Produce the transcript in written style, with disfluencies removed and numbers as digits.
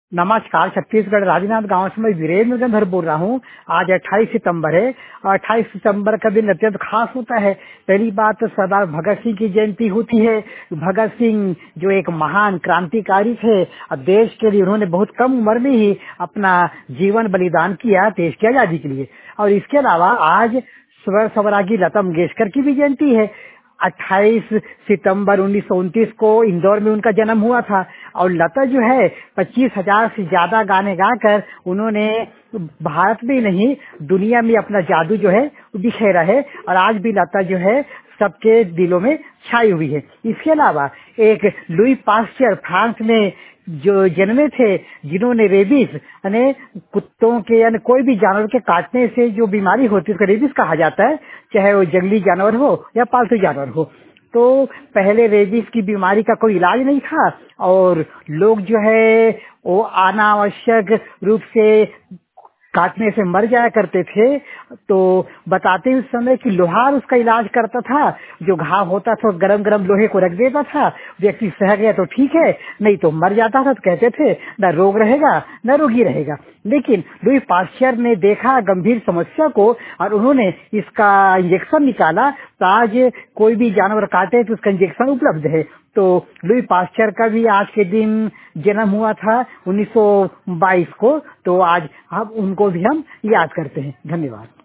नमस्कार। छत्तीसगढ़ राजनांद गांव से मैं वीरेंद्र गंधर बोल रहा हूँ। आज 28 सितंबर है और 28 सितंबर का दिन अत्यंत खास होता है। पहली बात तो सरदार भगत सिंह की जयंती होती है। भगत सिंह जो एक महान क्रांतिकारी थे और देश के लिए उन्होंने बहुत कम उम्र में ही अपना जीवन बलिदान किया देश की आजादी के लिए। और इसके अलावा आज स्वर स्वरागी लता मंगेशकर की भी जयंती है। 28 सितंबर 1929 को इंदौर में उनका जन्म हुआ था और लता जो है 25,000 से ज्यादा गाने गाकर उन्होंने भारत में नहीं दुनिया में अपना जादू जो है बिखेरा है और आज भी लता जो है सबके दिलों में छाई हुई है। इसके अलावा एक लुई पास्चर फ्रांस में जो जन्मे थे, जिन्होंने रेबीज यानी कुत्तों के यानी कोई भी जानवर के काटने से जो बीमारी होती है उसका रेबीज कहा जाता है, चाहे वो जंगली जानवर हो या पालतू जानवर हो। तो पहले रेबीज की बीमारी का कोई इलाज नहीं था और लोग जो है वो अनावश्यक रूप से काटने से मर जाया करते थे। तो बताते उस समय कि लोहार उसका इलाज करता था। जो घाव होता था गरम गरम लोहे को रख देता था, व्यक्ति सह गया तो ठीक है, नहीं तो मर जाता था। तो कहते थे न रोग रहेगा न रोगी रहेगा। लेकिन लुई पास्चर ने देखा गंभीर समस्या को और उन्होंने इसका इंजेक्शन निकाला। तो आज कोई भी जानवर काटे तो उसका इंजेक्शन उपलब्ध है। तो लुई पास्चर का भी आज के दिन जन्म हुआ था 1922 को। तो आज हम उनको भी हम याद करते हैं। धन्यवाद।